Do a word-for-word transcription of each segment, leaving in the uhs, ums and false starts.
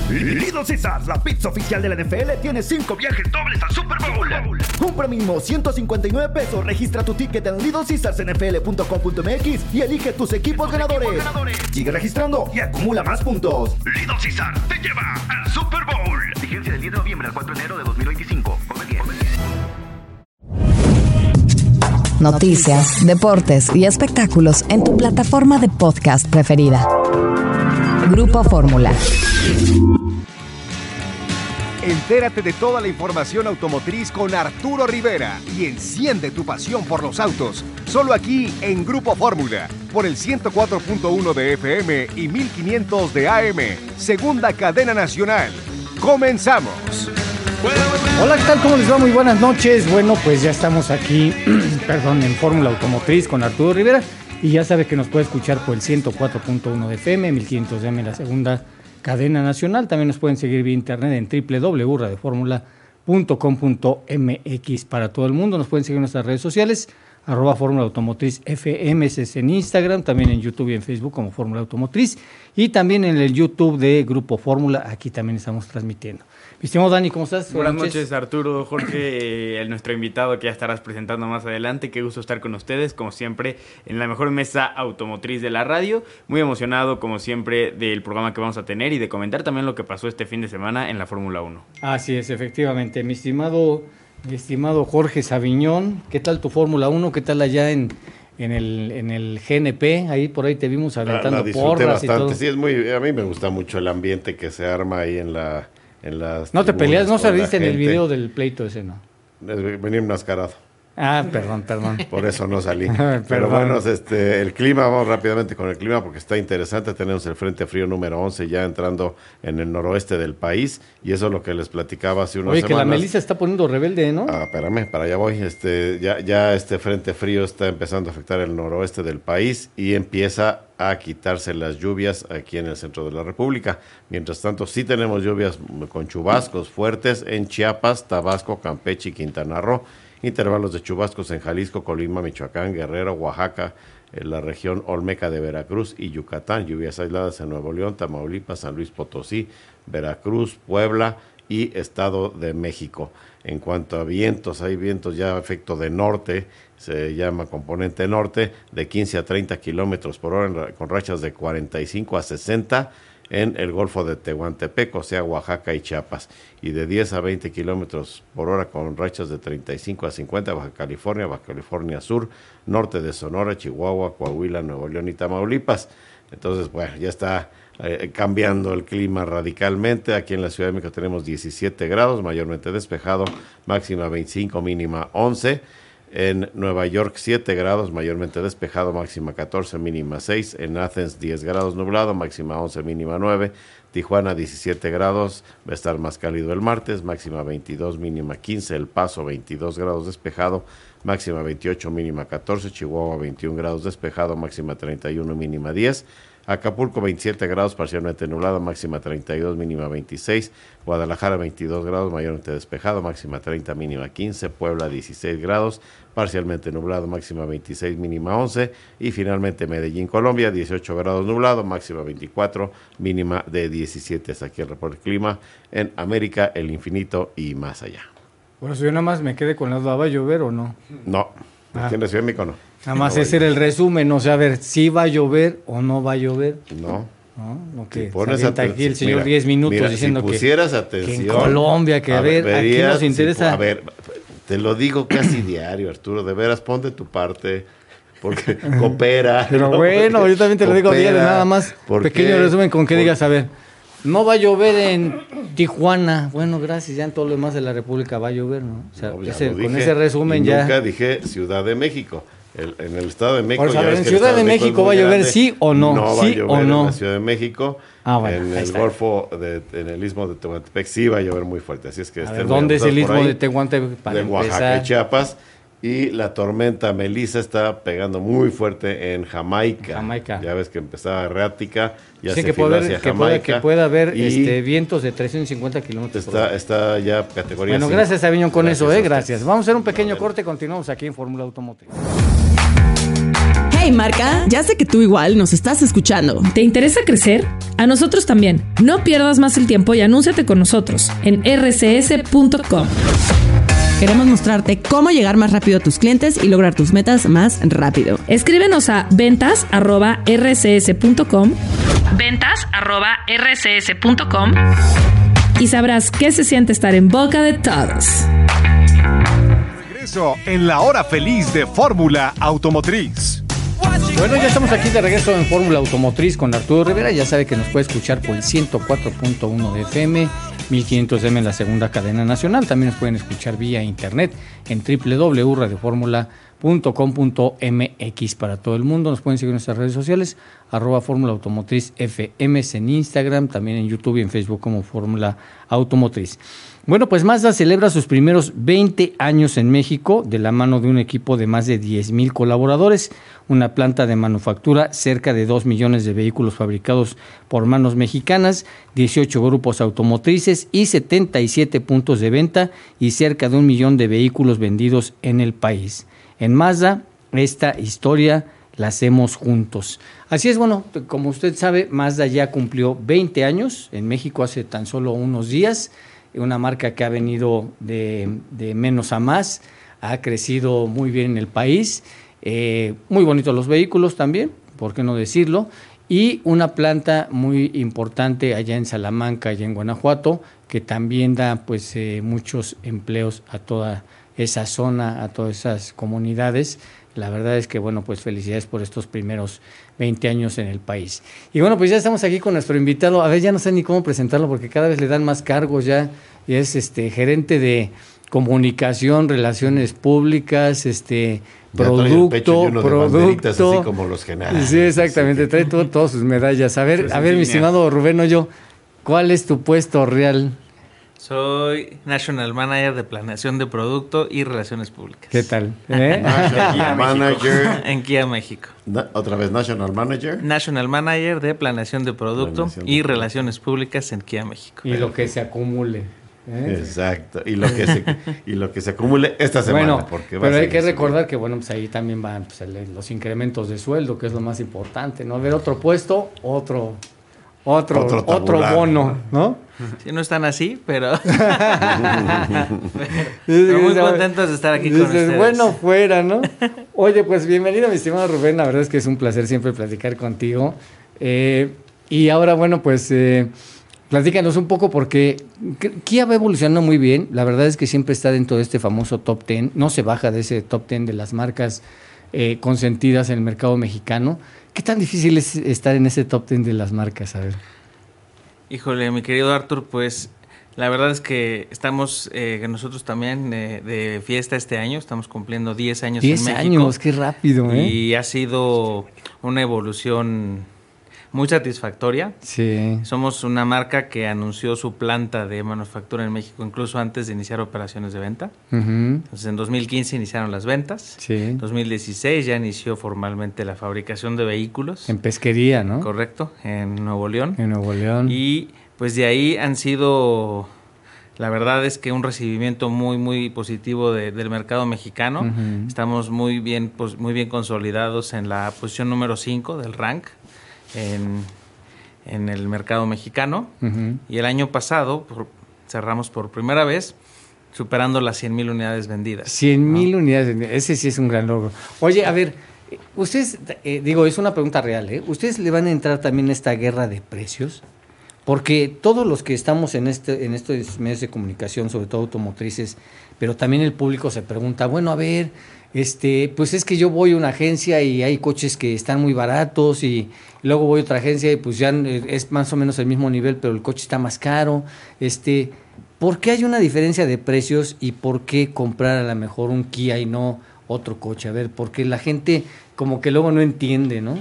Little Caesars, la pizza oficial de la N F L, tiene cinco viajes dobles al Super Bowl. Compra mínimo ciento cincuenta y nueve pesos, registra tu ticket en little caesars n f l punto com punto m x y elige tus equipos, tus ganadores. equipos ganadores. Sigue registrando y acumula más puntos. Little Caesars te lleva al Super Bowl. Vigencia del diez de noviembre al cuatro de enero de dos mil veinticinco. Come bien. Noticias, deportes y espectáculos en tu plataforma de podcast preferida. Grupo Fórmula. Entérate de toda la información automotriz con Arturo Rivera y enciende tu pasión por los autos. Solo aquí en Grupo Fórmula, por el ciento cuatro punto uno de F M y mil quinientos de A M. Segunda cadena nacional. ¡Comenzamos! Hola, ¿qué tal? ¿Cómo les va? Muy buenas noches. Bueno, pues ya estamos aquí, perdón, en Fórmula Automotriz con Arturo Rivera. Y ya sabe que nos puede escuchar por el ciento cuatro punto uno de F M, mil quinientos de A M, la segunda cadena nacional. También nos pueden seguir vía internet en doble u doble u doble u punto radio fórmula punto com punto m x para todo el mundo. Nos pueden seguir en nuestras redes sociales, arroba Fórmula Automotriz F M, es en Instagram, también en YouTube y en Facebook como Fórmula Automotriz. Y también en el YouTube de Grupo Fórmula, aquí también estamos transmitiendo. Mi estimado Dani, ¿cómo estás? Buenas, Buenas noches, Arturo, Jorge, eh, nuestro invitado que ya estarás presentando más adelante. Qué gusto estar con ustedes, como siempre, en la mejor mesa automotriz de la radio. Muy emocionado, como siempre, del programa que vamos a tener y de comentar también lo que pasó este fin de semana en la Fórmula uno. Así es, efectivamente. Mi estimado, mi estimado Jorge Saviñón, ¿qué tal tu Fórmula uno? ¿Qué tal allá en... En el, en el G N P, ahí por ahí te vimos aventando la, la porras bastante. y todo. Sí, es muy, a mí me gusta mucho el ambiente que se arma ahí en la en las No te peleas, no saliste en el gente. video del pleito ese, ¿no? Venía enmascarado. Ah, perdón, perdón. Por eso no salí. Pero bueno, este, el clima, vamos rápidamente con el clima porque está interesante. Tenemos el Frente Frío número once ya entrando en el noroeste del país y eso es lo que les platicaba hace unas Oye, semanas. que la Melissa está poniendo rebelde, ¿no? Ah, espérame, para allá voy. Este, ya, ya este Frente Frío está empezando a afectar el noroeste del país y empieza a quitarse las lluvias aquí en el centro de la República. Mientras tanto, sí tenemos lluvias con chubascos fuertes en Chiapas, Tabasco, Campeche y Quintana Roo. Intervalos de chubascos en Jalisco, Colima, Michoacán, Guerrero, Oaxaca, en la región Olmeca de Veracruz y Yucatán. Lluvias aisladas en Nuevo León, Tamaulipas, San Luis Potosí, Veracruz, Puebla y Estado de México. En cuanto a vientos, hay vientos ya a efecto de norte, se llama componente norte, de quince a treinta kilómetros por hora, con rachas de cuarenta y cinco a sesenta en el Golfo de Tehuantepec, o sea, Oaxaca y Chiapas, y de diez a veinte kilómetros por hora con rachas de treinta y cinco a cincuenta, Baja California, Baja California Sur, norte de Sonora, Chihuahua, Coahuila, Nuevo León y Tamaulipas. Entonces, bueno, ya está eh, cambiando el clima radicalmente. Aquí en la Ciudad de México tenemos diecisiete grados, mayormente despejado, máxima veinticinco, mínima once. En Nueva York siete grados, mayormente despejado, máxima catorce, mínima seis. En Athens diez grados nublado, máxima once, mínima nueve. Tijuana diecisiete grados, va a estar más cálido el martes, máxima veintidós, mínima quince. El Paso veintidós grados despejado, máxima veintiocho, mínima catorce. Chihuahua veintiún grados despejado, máxima treinta y uno, mínima diez. Acapulco veintisiete grados, parcialmente nublado, máxima treinta y dos, mínima veintiséis. Guadalajara veintidós grados, mayormente despejado, máxima treinta, mínima quince. Puebla dieciséis grados, parcialmente nublado, máxima veintiséis, mínima once. Y finalmente Medellín, Colombia, dieciocho grados nublado, máxima veinticuatro, mínima de diecisiete. Es aquí el reporte clima en América, el infinito y más allá. Por eso yo nada más me quedé con la duda, ¿va a llover o no? No, Ah. aquí en la Ciudad de México no. Nada más no ese era el resumen, o sea, a ver, si va a llover o no va a llover. No. ¿No? Ok, Si se pones avienta aten- aquí el señor mira, diez minutos mira, diciendo si que, pusieras que atención, en Colombia, que a, ver, aquí nos interesa. Si, a ver, te lo digo casi diario, Arturo, de veras, ponte tu parte, porque coopera. Pero ¿no? bueno, Porque yo también te lo digo coopera, diario, nada más. porque- Pequeño resumen con que por- digas, a ver, no va a llover en Tijuana. Bueno, gracias, ya en todo lo demás de la República va a llover, ¿no? O sea, No, ya ese- lo con dije, ese resumen y ya. Nunca dije Ciudad de México. El, en el Estado de México. Por ya saber, ves ¿en que el Ciudad Estado de México México es va a muy llover grande. sí o no? No va ¿Sí a llover o no? en la Ciudad de México. Ah, bueno, en ahí el está. Golfo, de, en el Istmo de Tehuantepec sí va a llover muy fuerte. Así es que A estén ver, muy ¿dónde es el abusados por Istmo ahí, de Tehuantepec para de Oaxaca empezar? y Chiapas. Y la tormenta Melissa está pegando muy fuerte en Jamaica. Jamaica. Ya ves que empezaba errática, ya Dicen se que puede filó haber, hacia que puede, Jamaica. que puede haber y este, vientos de trescientos cincuenta kilómetros por hora. está, está ya categoría Bueno, cinco. gracias, Aviñón, con Gracias eso, a ¿eh? ustedes. Gracias. Vamos a hacer un pequeño No, corte, continuamos aquí en Fórmula Automotriz. Hey marca, ya sé que tú igual nos estás escuchando. ¿Te interesa crecer? A nosotros también. No pierdas más el tiempo y anúnciate con nosotros en erre ce ese punto com. Queremos mostrarte cómo llegar más rápido a tus clientes y lograr tus metas más rápido. Escríbenos a ventas arroba erre ce ese punto com, ventas arroba erre ce ese punto com y sabrás qué se siente estar en boca de todos. Regreso en la hora feliz de Fórmula Automotriz. Bueno, ya estamos aquí de regreso en Fórmula Automotriz con Arturo Rivera. Ya sabe que nos puede escuchar por el ciento cuatro punto uno de F M, mil quinientos de eme en la segunda cadena nacional. También nos pueden escuchar vía internet en doble u doble u doble u punto radio fórmula punto com punto eme equis para todo el mundo. Nos pueden seguir en nuestras redes sociales, arroba Fórmula Automotriz F M en Instagram, también en YouTube y en Facebook como Fórmula Automotriz. Bueno, pues Mazda celebra sus primeros veinte años en México de la mano de un equipo de más de diez mil colaboradores, una planta de manufactura, cerca de dos millones de vehículos fabricados por manos mexicanas, dieciocho grupos automotrices y setenta y siete puntos de venta y cerca de un millón de vehículos vendidos en el país. En Mazda, esta historia la hacemos juntos. Así es, bueno, como usted sabe, Mazda ya cumplió veinte años en México hace tan solo unos días. Una marca que ha venido de, de menos a más, ha crecido muy bien en el país, eh, muy bonitos los vehículos también, por qué no decirlo, y una planta muy importante allá en Salamanca, allá en Guanajuato, que también da pues eh, muchos empleos a toda esa zona, a todas esas comunidades. La verdad es que, bueno, pues felicidades por estos primeros veinte años en el país. Y bueno, pues ya estamos aquí con nuestro invitado. A ver, ya no sé ni cómo presentarlo porque cada vez le dan más cargos ya. Y es este gerente de comunicación, relaciones públicas, este ya producto, producto. Así como los generales. Sí, exactamente, trae todo, todas sus medallas. A ver, a ver, mi estimado Rubén Hoyo, ¿cuál es tu puesto real? Soy National Manager de Planeación de Producto y Relaciones Públicas. ¿Qué tal? ¿Eh? National Manager. En Kia México. Na- Otra vez, National Manager. National Manager de Planeación de Producto Planeación de y Producto. Relaciones Públicas en Kia México. Y lo que se acumule. ¿eh? Exacto. Y lo que se, y lo que se acumule esta semana. Bueno, porque va pero a hay seguir que subiendo. recordar que, bueno, pues ahí también van pues, el- los incrementos de sueldo, que es lo más importante, ¿no? Ver otro puesto, otro, otro, Otro otro, tabular, bono, ¿no? Sí, no están así, pero, pero muy contentos de estar aquí con Dices, ustedes. bueno, fuera, ¿no? Oye, pues bienvenido, mi estimado Rubén. La verdad es que es un placer siempre platicar contigo. Eh, y ahora, bueno, pues eh, platícanos un poco porque Kia va evolucionando muy bien. La verdad es que siempre está dentro de este famoso top diez. No se baja de ese top diez de las marcas eh, consentidas en el mercado mexicano. ¿Qué tan difícil es estar en ese top diez de las marcas? A ver. Híjole, mi querido Arthur, pues la verdad es que estamos eh, nosotros también eh, de fiesta este año, estamos cumpliendo diez años en diez México. años, qué rápido, ¿eh? Y ha sido una evolución muy satisfactoria. Sí. Somos una marca que anunció su planta de manufactura en México incluso antes de iniciar operaciones de venta. Uh-huh. Entonces en dos mil quince iniciaron las ventas. Sí. En dos mil dieciséis ya inició formalmente la fabricación de vehículos. En pesquería, ¿no? Correcto, en Nuevo León. En Nuevo León. Y pues de ahí han sido, la verdad es que un recibimiento muy muy positivo de, del mercado mexicano. Uh-huh. Estamos muy bien pues, muy bien consolidados en la posición número cinco del rank en, en el mercado mexicano. Uh-huh. Y el año pasado por, cerramos por primera vez superando las cien mil unidades vendidas. cien mil unidades, ese sí es un gran logro. Oye, a ver, ustedes, eh, digo, es una pregunta real, ¿eh? ¿Ustedes le van a entrar también a esta guerra de precios? Porque todos los que estamos en este en estos medios de comunicación, sobre todo automotrices, pero también el público se pregunta, bueno, a ver, este, pues es que yo voy a una agencia y hay coches que están muy baratos y luego voy a otra agencia y pues ya es más o menos el mismo nivel, pero el coche está más caro. Este, ¿por qué hay una diferencia de precios y por qué comprar a lo mejor un Kia y no otro coche? A ver, porque la gente como que luego no entiende, ¿no?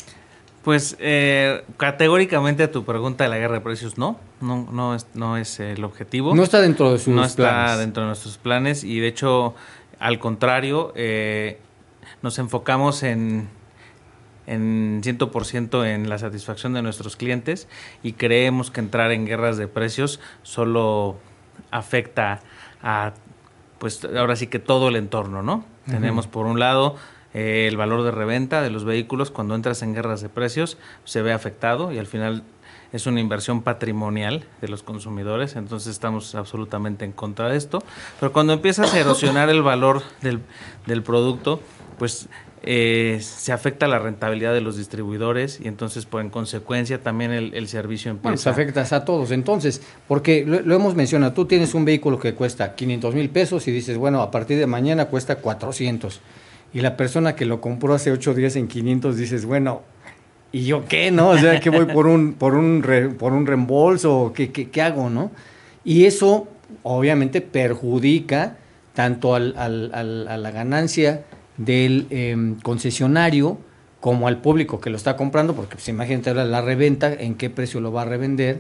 Pues eh, categóricamente a tu pregunta de la guerra de precios, no, no, no es, no es el objetivo. No está dentro de sus no está planes. dentro de nuestros planes y de hecho, al contrario, eh, nos enfocamos en en cien por ciento en la satisfacción de nuestros clientes y creemos que entrar en guerras de precios solo afecta a, pues ahora sí que todo el entorno, ¿no? Uh-huh. Tenemos por un lado eh, el valor de reventa de los vehículos cuando entras en guerras de precios se ve afectado y al final es una inversión patrimonial de los consumidores, entonces estamos absolutamente en contra de esto. Pero cuando empiezas a erosionar el valor del, del producto, pues eh, se afecta la rentabilidad de los distribuidores y entonces, pues, en consecuencia, también el, el servicio empieza... Bueno, pues afectas a todos, entonces, porque lo, lo hemos mencionado, tú tienes un vehículo que cuesta quinientos mil pesos y dices, bueno, a partir de mañana cuesta cuatrocientos. Y la persona que lo compró hace ocho días en quinientos dices, bueno... ¿Y yo qué, no? O sea, que voy por un por un re, por un reembolso, ¿qué, qué, qué hago, no? Y eso obviamente perjudica tanto al, al, al, a la ganancia del eh, concesionario como al público que lo está comprando, porque pues, imagínate ahora la reventa, en qué precio lo va a revender,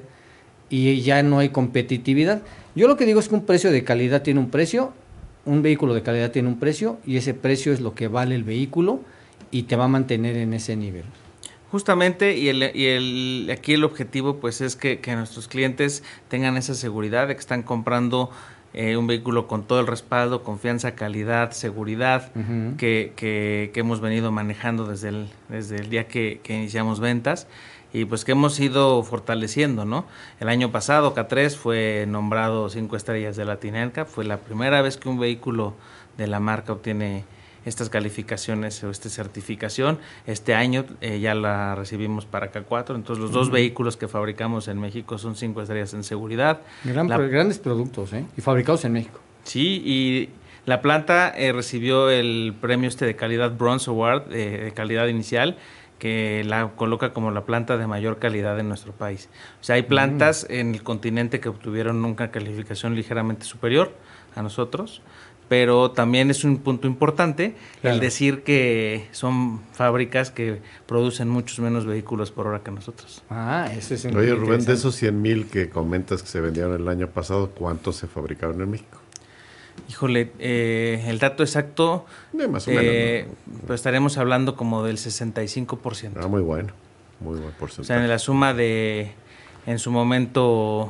y ya no hay competitividad. Yo lo que digo es que un precio de calidad tiene un precio, un vehículo de calidad tiene un precio, y ese precio es lo que vale el vehículo y te va a mantener en ese nivel. Justamente, y, el, y el, aquí el objetivo pues es que, que nuestros clientes tengan esa seguridad de que están comprando eh, un vehículo con todo el respaldo, confianza, calidad, seguridad, uh-huh. que, que, que hemos venido manejando desde el, desde el día que, que iniciamos ventas y pues que hemos ido fortaleciendo, ¿no? El año pasado K tres fue nombrado cinco estrellas de Latin N C A P, fue la primera vez que un vehículo de la marca obtiene estas calificaciones o esta certificación. Este año eh, ya la recibimos para K cuatro, entonces los uh-huh. dos vehículos que fabricamos en México son cinco estrellas en seguridad. Gran, la, grandes productos, ¿eh? Y fabricados en México. Sí, y la planta eh, recibió el premio este de calidad Bronze Award, eh, de calidad inicial, que la coloca como la planta de mayor calidad en nuestro país. O sea, hay plantas uh-huh. en el continente que obtuvieron una calificación ligeramente superior a nosotros, pero también es un punto importante claro. el decir que son fábricas que producen muchos menos vehículos por hora que nosotros. Ah, eso es Oye, Rubén, de esos cien mil que comentas que se vendieron el año pasado, ¿cuántos se fabricaron en México? Híjole, eh, el dato exacto, eh, más o eh, menos, ¿no? Pues estaremos hablando como del sesenta y cinco por ciento. Ah, muy bueno, muy buen porcentaje. O sea, en la suma de, en su momento,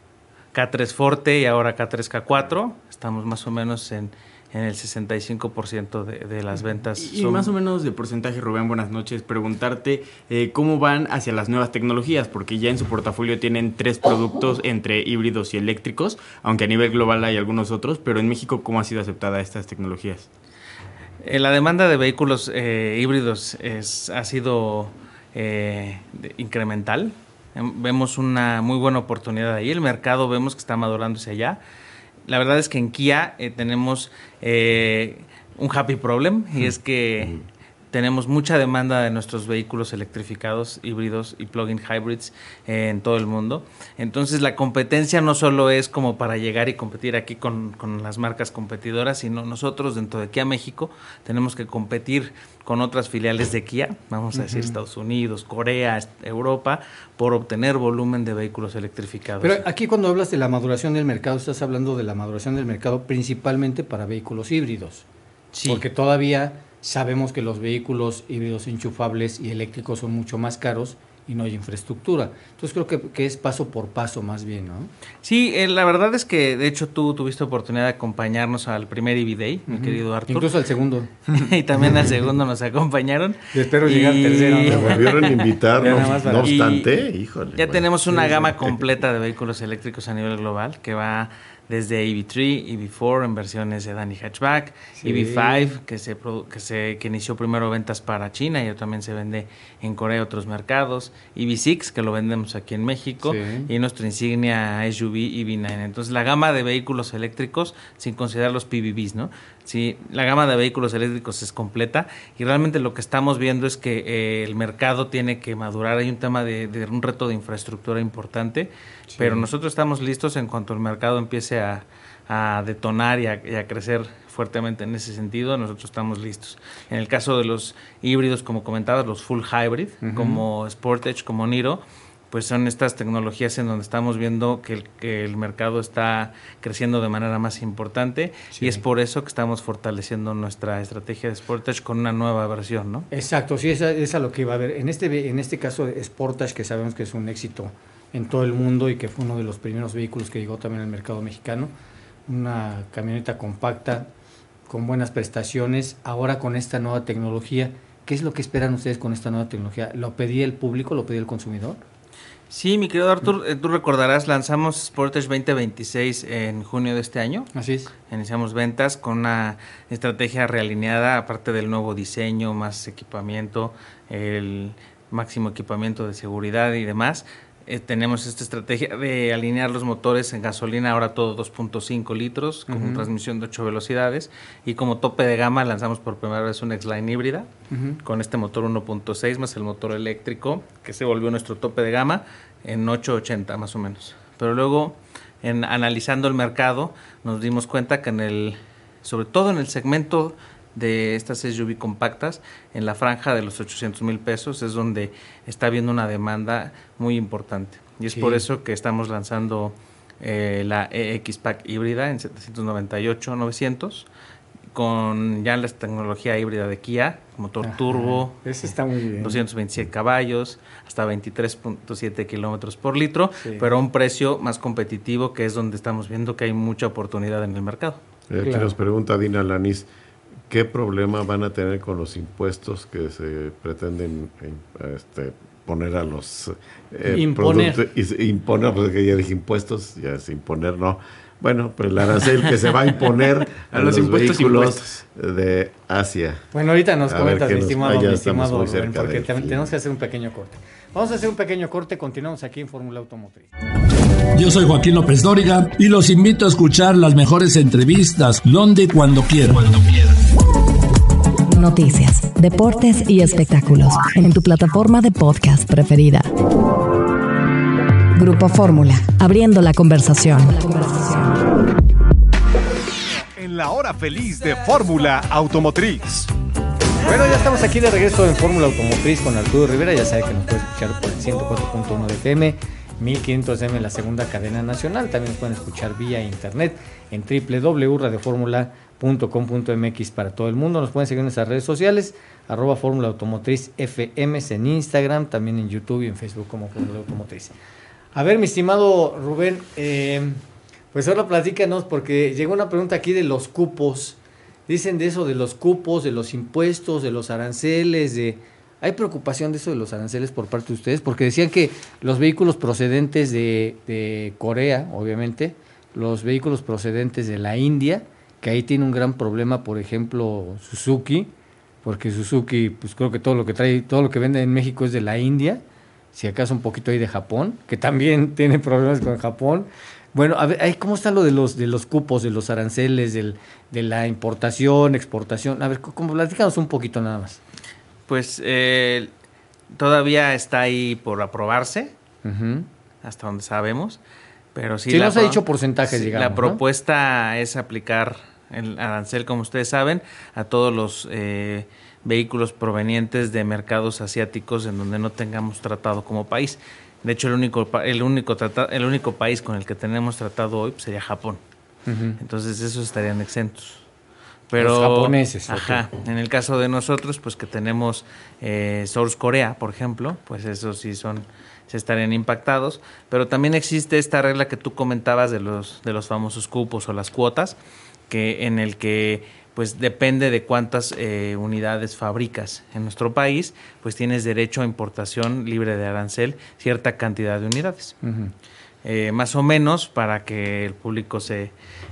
K tres Forte y ahora K tres K cuatro, estamos más o menos en, en el sesenta y cinco por ciento de, de las ventas. Y, son... y más o menos de porcentaje, Rubén, buenas noches, preguntarte eh, cómo van hacia las nuevas tecnologías, porque ya en su portafolio tienen tres productos entre híbridos y eléctricos, aunque a nivel global hay algunos otros, pero en México, ¿cómo ha sido aceptada estas tecnologías? Eh, la demanda de vehículos eh, híbridos es, ha sido eh, de, incremental. Vemos una muy buena oportunidad ahí. El mercado vemos que está madurándose allá. La verdad es que en Kia eh, tenemos eh, un happy problem y es que tenemos mucha demanda de nuestros vehículos electrificados, híbridos y plug-in hybrids eh, en todo el mundo. Entonces la competencia no solo es como para llegar y competir aquí con, con las marcas competidoras, sino nosotros dentro de Kia México tenemos que competir con otras filiales de Kia, vamos a uh-huh. decir Estados Unidos, Corea, Europa, por obtener volumen de vehículos electrificados. Pero aquí cuando hablas de la maduración del mercado, estás hablando de la maduración del mercado principalmente para vehículos híbridos. Sí. Porque todavía sabemos que los vehículos híbridos enchufables y eléctricos son mucho más caros y no hay infraestructura. Entonces creo que, que es paso por paso más bien, ¿no? Sí, eh, la verdad es que de hecho tú tuviste oportunidad de acompañarnos al primer E V Day, uh-huh. mi querido Artur. Incluso al segundo. Y también al segundo nos acompañaron. Y espero y... llegar al tercero. Me volvieron a invitar, no, no obstante, y híjole. Ya bueno, tenemos una sí, gama sí. completa de vehículos eléctricos a nivel global que va desde E V tres, E V cuatro en versiones sedán y hatchback, sí. E V cinco que se, que se que inició primero ventas para China y también se vende en Corea y otros mercados, E V seis que lo vendemos aquí en México sí. y nuestra insignia S U V E V nueve. Entonces la gama de vehículos eléctricos sin considerar los P V Bs, ¿no? Sí, la gama de vehículos eléctricos es completa y realmente lo que estamos viendo es que eh, el mercado tiene que madurar. Hay un tema de, de un reto de infraestructura importante, sí. pero nosotros estamos listos en cuanto el mercado empiece a, a detonar y a, y a crecer fuertemente en ese sentido. Nosotros estamos listos. En el caso de los híbridos, como comentabas, los full hybrid, uh-huh. como Sportage, como Niro, pues son estas tecnologías en donde estamos viendo que el, que el mercado está creciendo de manera más importante sí. y es por eso que estamos fortaleciendo nuestra estrategia de Sportage con una nueva versión, ¿no? Exacto, sí, esa es a lo que iba a haber. En este, en este caso de Sportage, que sabemos que es un éxito en todo el mundo y que fue uno de los primeros vehículos que llegó también al mercado mexicano, una camioneta compacta con buenas prestaciones, ahora con esta nueva tecnología. ¿Qué es lo que esperan ustedes con esta nueva tecnología? ¿Lo pedía el público, lo pedía el consumidor? Sí, mi querido Artur, eh, tú recordarás, lanzamos Sportage veinte veintiséis en junio de este año. Así es. Iniciamos ventas con una estrategia realineada, aparte del nuevo diseño, más equipamiento, el máximo equipamiento de seguridad y demás. Eh, tenemos esta estrategia de alinear los motores en gasolina, ahora todo dos punto cinco litros, con uh-huh. transmisión de ocho velocidades, y como tope de gama lanzamos por primera vez una X-Line híbrida, uh-huh. con este motor uno punto seis más el motor eléctrico, que se volvió nuestro tope de gama en ocho ochenta más o menos. Pero luego, en analizando el mercado, nos dimos cuenta que en el, sobre todo en el segmento de estas S U V compactas, en la franja de los ochocientos mil pesos es donde está habiendo una demanda muy importante, y es sí. por eso que estamos lanzando eh, la E X-Pack híbrida en setecientos noventa y ocho novecientos con ya la tecnología híbrida de Kia, motor Ajá, turbo, ese está muy bien. doscientos veintisiete caballos, hasta veintitrés punto siete kilómetros por litro, sí. pero a un precio más competitivo, que es donde estamos viendo que hay mucha oportunidad en el mercado. Eh, claro. Aquí nos pregunta Dina Lanís, ¿qué problema van a tener con los impuestos que se pretenden este, poner a los eh, imponer. productos? Imponer, porque ya dije impuestos, ya es imponer, no. Bueno, pues el arancel que se va a imponer a, a los, los vehículos impuestos. De Asia. Bueno, ahorita nos comentas, mi estimado, mi estimado Rubén, porque también tenemos que hacer un pequeño corte. Vamos a hacer un pequeño corte, continuamos aquí en Fórmula Automotriz. Yo soy Joaquín López Dóriga y los invito a escuchar las mejores entrevistas donde y cuando quieran. Cuando quieran. Noticias, deportes y espectáculos en tu plataforma de podcast preferida. Grupo Fórmula, abriendo la conversación. En la hora feliz de Fórmula Automotriz. Bueno, ya estamos aquí de regreso en Fórmula Automotriz con Arturo Rivera. Ya sabe que nos puede escuchar por el ciento cuatro punto uno de F M, mil quinientos M en la segunda cadena nacional. También nos pueden escuchar vía internet en doble u doble u doble u punto radio fórmula punto com punto m x para todo el mundo. Nos pueden seguir en nuestras redes sociales, arroba Fórmula Automotriz F M en Instagram, también en YouTube y en Facebook como Fórmula Automotriz. A ver, mi estimado Rubén, eh, pues ahora platícanos, porque llegó una pregunta aquí de los cupos. Dicen de eso, de los cupos, de los impuestos, de los aranceles, de... ¿Hay preocupación de eso de los aranceles por parte de ustedes? Porque decían que los vehículos procedentes de, de Corea, obviamente, los vehículos procedentes de la India, que ahí tiene un gran problema, por ejemplo, Suzuki, porque Suzuki, pues creo que todo lo que trae, todo lo que vende en México es de la India, si acaso un poquito ahí de Japón, que también tiene problemas con Japón. Bueno, a ver, ¿cómo está lo de los de los cupos, de los aranceles, del, de la importación, exportación? A ver, ¿cómo? Platícanos un poquito nada más. Pues eh, todavía está ahí por aprobarse, uh-huh. hasta donde sabemos, pero sí, sí la nos ha dicho porcentajes, sí, digamos, la propuesta, ¿no?, es aplicar el arancel, como ustedes saben, a todos los eh, vehículos provenientes de mercados asiáticos en donde no tengamos tratado como país. De hecho, el único el único trata, el único país con el que tenemos tratado hoy pues, sería Japón. Uh-huh. Entonces, esos estarían exentos. Pero, los japoneses. Ajá. Okay. En el caso de nosotros, pues que tenemos eh, Source Corea, por ejemplo, pues esos sí son se estarían impactados. Pero también existe esta regla que tú comentabas de los de los famosos cupos o las cuotas, que en el que pues depende de cuántas eh, unidades fabricas en nuestro país, pues tienes derecho a importación libre de arancel cierta cantidad de unidades. Uh-huh. Eh, más o menos, para que el público se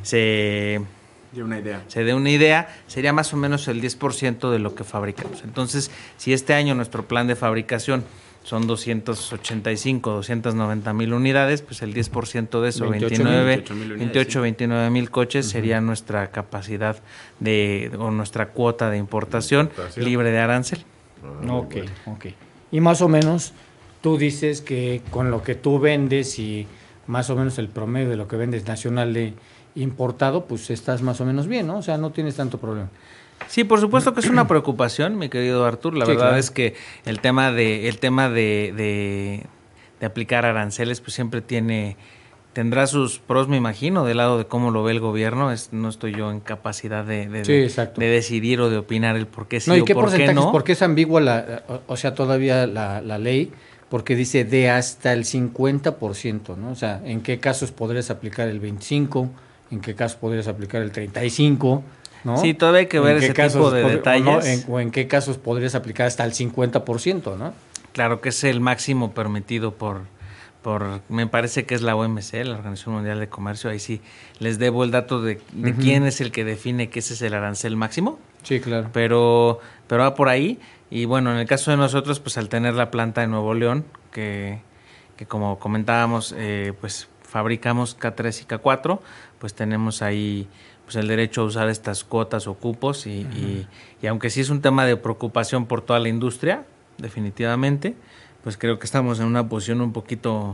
se, de una idea. se dé una idea, sería más o menos el diez por ciento de lo que fabricamos. Entonces, si este año nuestro plan de fabricación son doscientos ochenta y cinco, doscientos noventa mil unidades, pues el diez por ciento de eso, veintiocho, veintinueve mil coches, uh-huh. sería nuestra capacidad de, o nuestra cuota de importación, importación. libre de arancel. Ah, ok, ok. Y más o menos, tú dices que con lo que tú vendes y más o menos el promedio de lo que vendes nacional de importado, pues estás más o menos bien, ¿no? O sea, no tienes tanto problema. Sí, por supuesto que es una preocupación, mi querido Artur. La sí, verdad claro. es que el tema de el tema de, de, de aplicar aranceles pues siempre tiene tendrá sus pros, me imagino, del lado de cómo lo ve el gobierno. Es, no estoy yo en capacidad de, de, sí, de, de decidir o de opinar el por qué sí no, ¿y o qué por qué no. ¿Por qué es ambigua la, o, o sea, todavía la, la ley? Porque dice de hasta el cincuenta por ciento, ¿no? O sea, ¿en qué casos podrías aplicar el veinticinco por ciento? ¿En qué casos podrías aplicar el treinta y cinco por ciento? ¿no? Sí, todavía hay que ver ese tipo de pod- detalles. O, no, en, o en qué casos podrías aplicar hasta el cincuenta por ciento, ¿no? Claro que es el máximo permitido por, por, me parece que es la O M C, la Organización Mundial de Comercio. Ahí sí les debo el dato de, de uh-huh. quién es el que define que ese es el arancel máximo. Sí, claro. Pero, pero va por ahí. Y bueno, en el caso de nosotros, pues al tener la planta en Nuevo León, que, que como comentábamos, eh, pues fabricamos K tres y K cuatro, pues tenemos ahí pues el derecho a usar estas cuotas o cupos. Y, uh-huh. y, y aunque sí es un tema de preocupación por toda la industria, definitivamente, pues creo que estamos en una posición un poquito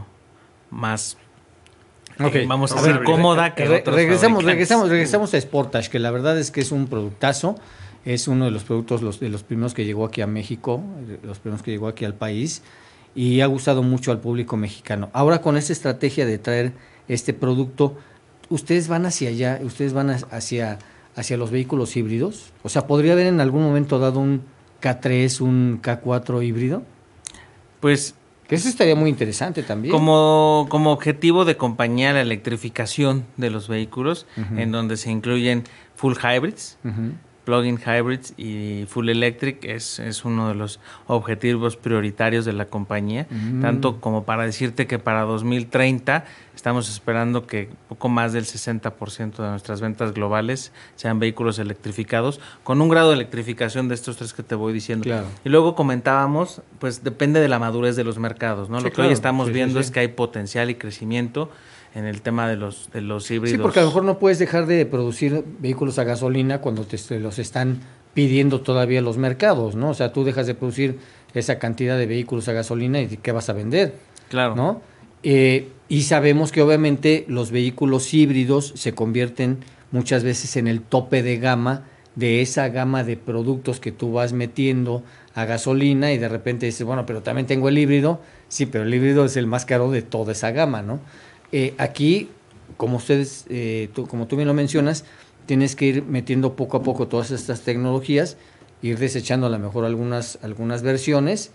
más, okay. eh, vamos a, a ver, cómoda que re, otros regresamos, fabricantes. regresamos, regresamos a Sportage, que la verdad es que es un productazo, es uno de los productos los, de los primeros que llegó aquí a México, los primeros que llegó aquí al país, y ha gustado mucho al público mexicano. Ahora con esta estrategia de traer este producto, ¿ustedes van hacia allá, ustedes van hacia, hacia los vehículos híbridos? O sea, ¿podría haber en algún momento dado un K tres, un K cuatro híbrido? Pues que eso estaría muy interesante también. Como, como objetivo de compañía la electrificación de los vehículos, uh-huh. en donde se incluyen full hybrids, uh-huh. plug-in hybrids y full electric, es, es uno de los objetivos prioritarios de la compañía, uh-huh. tanto como para decirte que para dos mil treinta estamos esperando que poco más del sesenta por ciento de nuestras ventas globales sean vehículos electrificados, con un grado de electrificación de estos tres que te voy diciendo. Claro. Y luego comentábamos, pues depende de la madurez de los mercados, ¿no? Sí, Lo que claro. hoy estamos sí, viendo sí, sí. es que hay potencial y crecimiento en el tema de los de los híbridos. Sí, porque a lo mejor no puedes dejar de producir vehículos a gasolina cuando te, te los están pidiendo todavía los mercados, ¿no? O sea, tú dejas de producir esa cantidad de vehículos a gasolina y ¿qué vas a vender? Claro. ¿No? Eh, y sabemos que obviamente los vehículos híbridos se convierten muchas veces en el tope de gama de esa gama de productos que tú vas metiendo a gasolina y de repente dices, bueno, pero también tengo el híbrido. Sí, pero el híbrido es el más caro de toda esa gama, ¿no? Eh, aquí, como ustedes, eh, tú, como tú bien lo mencionas, tienes que ir metiendo poco a poco todas estas tecnologías, ir desechando a lo mejor algunas, algunas versiones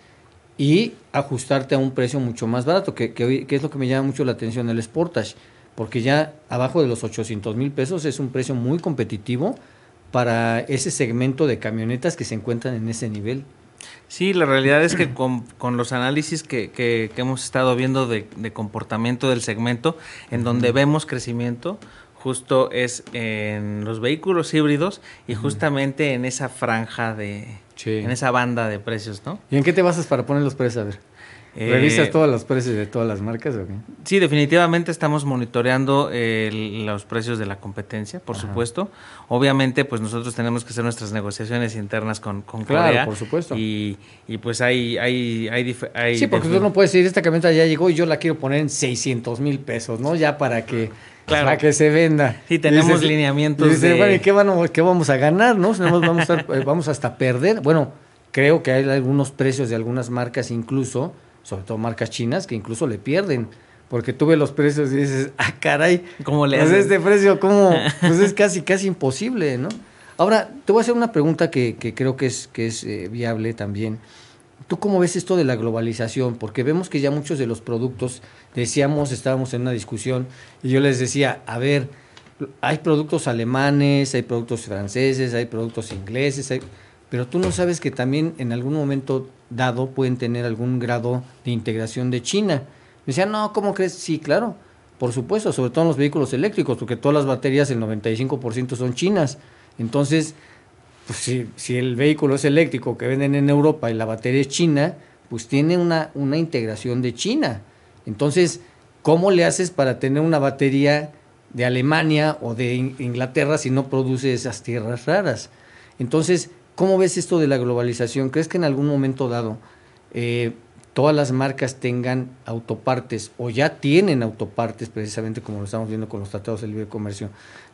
y ajustarte a un precio mucho más barato, que, que, hoy, que es lo que me llama mucho la atención el Sportage, porque ya abajo de los ochocientos mil pesos es un precio muy competitivo para ese segmento de camionetas que se encuentran en ese nivel. Sí, la realidad es que con, con los análisis que, que, que hemos estado viendo de, de comportamiento del segmento, en donde uh-huh. vemos crecimiento, justo es en los vehículos híbridos y uh-huh. justamente en esa franja de, sí. en esa banda de precios, ¿no? ¿Y en qué te basas para poner los precios? A ver, eh, ¿revisas todos los precios de todas las marcas o qué? Sí, definitivamente estamos monitoreando eh, los precios de la competencia, por Ajá. supuesto. Obviamente, pues nosotros tenemos que hacer nuestras negociaciones internas con, con claro, Corea. por supuesto. Y, y pues hay... hay, hay, dif- hay sí, porque tú no puedes decir, esta camioneta ya llegó y yo la quiero poner en seiscientos mil pesos, ¿no? Ya para que... Claro. Para que se venda. Sí, tenemos dices, lineamientos dices, de... bueno, ¿y qué, van, qué vamos a ganar, no? Vamos, a estar, vamos hasta perder. Bueno, creo que hay algunos precios de algunas marcas incluso, sobre todo marcas chinas, que incluso le pierden. Porque tú ves los precios y dices, ah, caray, ¿cómo le pues haces? este precio, ¿cómo? Pues es casi, casi imposible, ¿no? Ahora, te voy a hacer una pregunta que, que creo que es, que es eh, viable también. ¿Tú cómo ves esto de la globalización? Porque vemos que ya muchos de los productos, decíamos, estábamos en una discusión, y yo les decía, a ver, hay productos alemanes, hay productos franceses, hay productos ingleses, hay, pero tú no sabes que también en algún momento dado pueden tener algún grado de integración de China. Me decían, no, ¿cómo crees? Sí, claro, por supuesto, sobre todo en los vehículos eléctricos, porque todas las baterías, el noventa y cinco por ciento son chinas. Entonces, pues si, si el vehículo es eléctrico que venden en Europa y la batería es china, pues tiene una, una integración de China. Entonces, ¿cómo le haces para tener una batería de Alemania o de Inglaterra si no produce esas tierras raras? Entonces, ¿cómo ves esto de la globalización? ¿Crees que en algún momento dado eh, todas las marcas tengan autopartes o ya tienen autopartes, precisamente como lo estamos viendo con los tratados de libre comercio,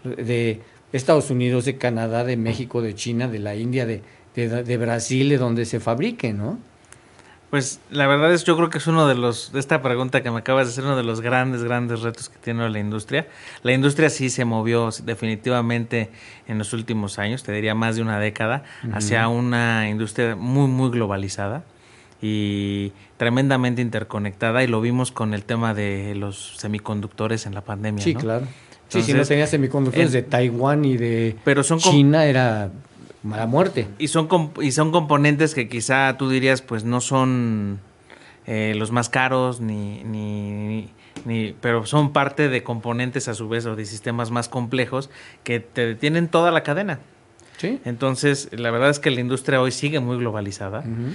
de Estados Unidos, de Canadá, de México, de China, de la India, de, de, de Brasil, de donde se fabrique, ¿no? Pues la verdad es, yo creo que es uno de los, de esta pregunta que me acabas de hacer, uno de los grandes, grandes retos que tiene la industria. La industria sí se movió definitivamente en los últimos años, te diría más de una década, uh-huh. hacia una industria muy, muy globalizada y tremendamente interconectada, y lo vimos con el tema de los semiconductores en la pandemia, Sí, ¿no? claro. Sí, si no tenías semiconductores de Taiwán y de pero son China, era mala muerte. Y son, comp- y son componentes que quizá tú dirías, pues no son eh, los más caros, ni, ni, ni, pero son parte de componentes a su vez o de sistemas más complejos que te detienen toda la cadena. Sí. Entonces, la verdad es que la industria hoy sigue muy globalizada uh-huh.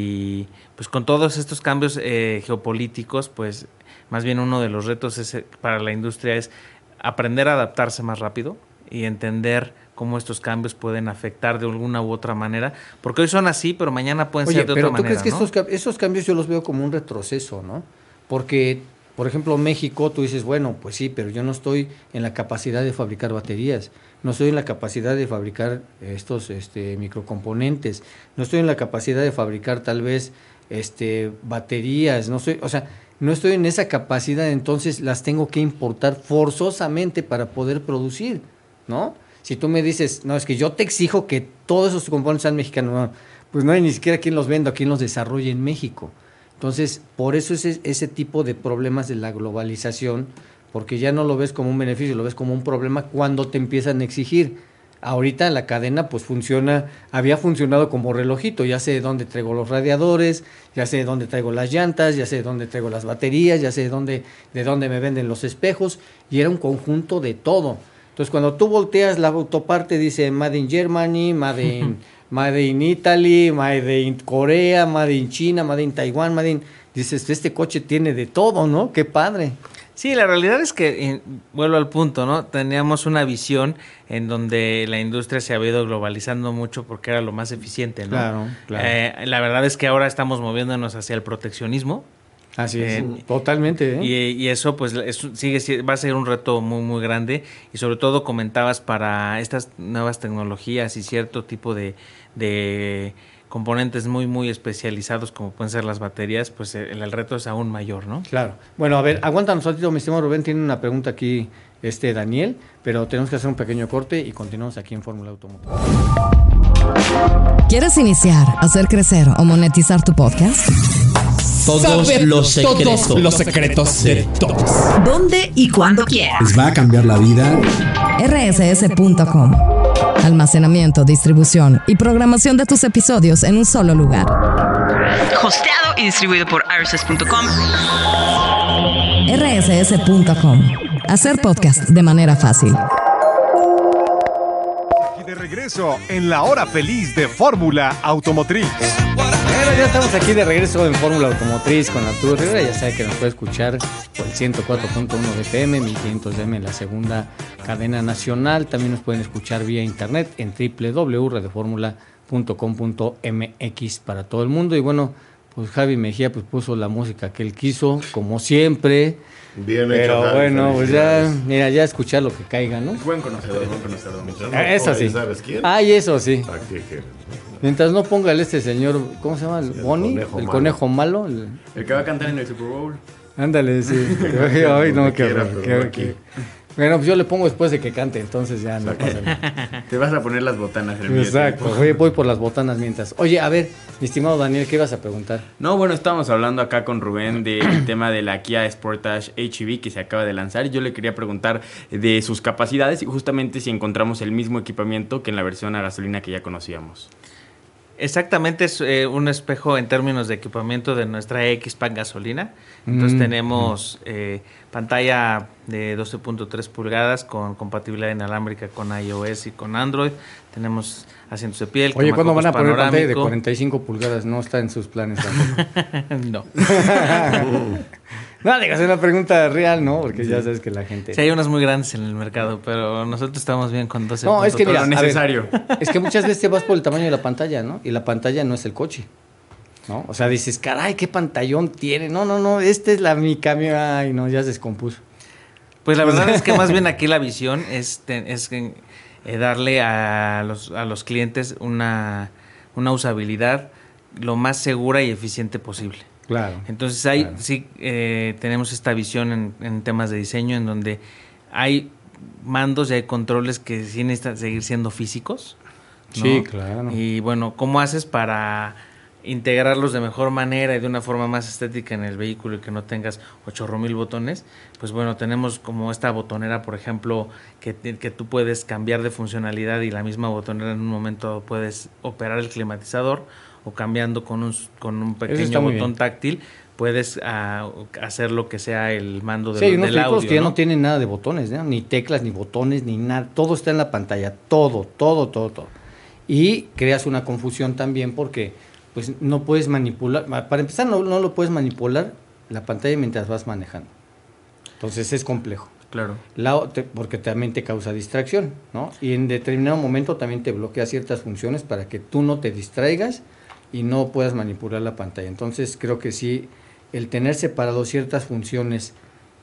y pues con todos estos cambios eh, geopolíticos, pues más bien uno de los retos es, para la industria es aprender a adaptarse más rápido y entender cómo estos cambios pueden afectar de alguna u otra manera, porque hoy son así, pero mañana pueden Oye, ser de otra manera. Oye, pero ¿tú crees ¿no? que estos, esos cambios yo los veo como un retroceso, ¿no? Porque, por ejemplo, México, tú dices, bueno, pues sí, pero yo no estoy en la capacidad de fabricar baterías, no estoy en la capacidad de fabricar estos este, microcomponentes, no estoy en la capacidad de fabricar tal vez este, baterías, no estoy, o sea, no estoy en esa capacidad, entonces las tengo que importar forzosamente para poder producir, ¿no? Si tú me dices, no, es que yo te exijo que todos esos componentes sean mexicanos, no, pues no hay ni siquiera quien los venda, quien los desarrolle en México. Entonces, por eso es ese tipo de problemas de la globalización, porque ya no lo ves como un beneficio, lo ves como un problema cuando te empiezan a exigir. Ahorita la cadena pues funciona, había funcionado como relojito, ya sé de dónde traigo los radiadores, ya sé de dónde traigo las llantas, ya sé de dónde traigo las baterías, ya sé de dónde, de dónde me venden los espejos, y era un conjunto de todo. Entonces, cuando tú volteas la autoparte, dice Made in Germany, Made in, Made in Italy, Made in Corea, Made in China, Made in Taiwán, Made in... Dices, este coche tiene de todo, ¿no? ¡Qué padre! Sí, la realidad es que, eh, vuelvo al punto, ¿no? Teníamos una visión en donde la industria se había ido globalizando mucho porque era lo más eficiente, ¿no? Claro, claro. Eh, la verdad es que ahora estamos moviéndonos hacia el proteccionismo. Así es, eh, totalmente. ¿eh? Y, y eso pues es, sigue va a ser un reto muy muy grande y sobre todo comentabas para estas nuevas tecnologías y cierto tipo de, de componentes muy muy especializados como pueden ser las baterías, pues el, el reto es aún mayor, ¿no? Claro. Bueno, a ver, aguántanos un ratito, mi estimado Rubén, tiene una pregunta aquí este Daniel, pero tenemos que hacer un pequeño corte y continuamos aquí en Fórmula Automotriz. ¿Quieres iniciar, hacer crecer o monetizar tu podcast? Todos Saber los secretos. Todos los secretos de todos. ¿Dónde y cuándo quieras? ¿Les va a cambiar la vida? R S S punto com. Almacenamiento, distribución y programación de tus episodios en un solo lugar. Hosteado y distribuido por R S S punto com. R S S punto com. Hacer podcast de manera fácil. Y de regreso en la hora feliz de Fórmula Automotriz. Bueno, ya estamos aquí de regreso en Fórmula Automotriz con Arturo Rivera. Ya sabe que nos puede escuchar por el ciento cuatro punto uno de F M, mil quinientos de A M en la segunda cadena nacional. También nos pueden escuchar vía internet en doble u doble u doble u punto radio fórmula punto com punto m x para todo el mundo. Y bueno, pues Javi Mejía pues puso la música que él quiso, como siempre. Bien Pero hecho, Javi, bueno, pues ya, mira, ya escuchar lo que caiga, ¿no? Buen conocedor, buen conocedor. No, Eso sí. ¿Sabes quién? Ay, eso sí. Practique. Mientras no ponga el este señor, ¿cómo se llama? ¿El el Bonnie? conejo ¿El malo. conejo malo? El- El que va a cantar en el Super Bowl. Ándale, sí. Ay, no, Donde qué quiera, horror, pero qué- no qué- aquí. Bueno, pues yo le pongo después de que cante, entonces ya no pasa nada. Te vas a poner las botanas en el medio Exacto, tiempo. voy, voy por las botanas mientras. Oye, a ver, mi estimado Daniel, ¿qué ibas a preguntar? No, bueno, estábamos hablando acá con Rubén del tema de la Kia Sportage H E V que se acaba de lanzar. Yo le quería preguntar de sus capacidades y justamente si encontramos el mismo equipamiento que en la versión a gasolina que ya conocíamos. Exactamente, es eh, un espejo en términos de equipamiento de nuestra X-Pack gasolina. Entonces Mm. tenemos eh, pantalla de doce punto tres pulgadas con compatibilidad inalámbrica con iOS y con Android. Tenemos asientos de piel. Oye, ¿cuándo van a poner pantalla de panorámico? cuarenta y cinco pulgadas? No está en sus planes tampoco. No. No, digas, es una pregunta real, ¿no? Porque ya sabes que la gente... Sí, hay unas muy grandes en el mercado, pero nosotros estamos bien con doce. No, es que mira, Lo a ver, necesario. es que muchas veces te vas por el tamaño de la pantalla, ¿no? Y la pantalla no es el coche, ¿no? O sea, dices, caray, qué pantallón tiene. No, no, no, esta es la mi cambio. Ay, no, ya se descompuso. Pues la verdad es que más bien aquí la visión es, te- es que, eh, darle a los, a los clientes una, una usabilidad lo más segura y eficiente posible. Claro. Entonces ahí Claro. sí eh, tenemos esta visión en, en temas de diseño en donde hay mandos y hay controles que sí necesitan seguir siendo físicos, ¿no? Sí, claro. Y bueno, ¿cómo haces para integrarlos de mejor manera y de una forma más estética en el vehículo y que no tengas ochorro mil botones, pues bueno, tenemos como esta botonera, por ejemplo, que, que tú puedes cambiar de funcionalidad y la misma botonera en un momento puedes operar el climatizador o cambiando con un, con un pequeño botón táctil puedes uh, hacer lo que sea el mando del, sí, hay unos del audio, que ya ¿no? no tienen nada de botones, ¿no? Ni teclas, ni botones, ni nada, todo está en la pantalla, todo, todo, todo, todo. Y creas una confusión también porque pues no puedes manipular, para empezar no, no lo puedes manipular la pantalla mientras vas manejando. Entonces es complejo. Claro. La, te, porque también te causa distracción, ¿no? Y en determinado momento también te bloquea ciertas funciones para que tú no te distraigas y no puedas manipular la pantalla. Entonces creo que sí, el tener separado ciertas funciones